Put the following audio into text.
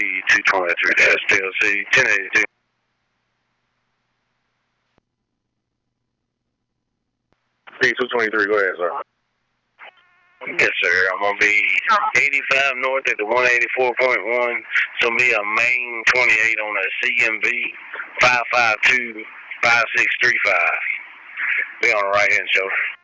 223-DLC 1082. P223, go ahead, sir. Yes, sir. I'm going to be 85 north at the 184.1. It's going to be a main 28 on a CMV 552-5635. Be on the right-hand shoulder.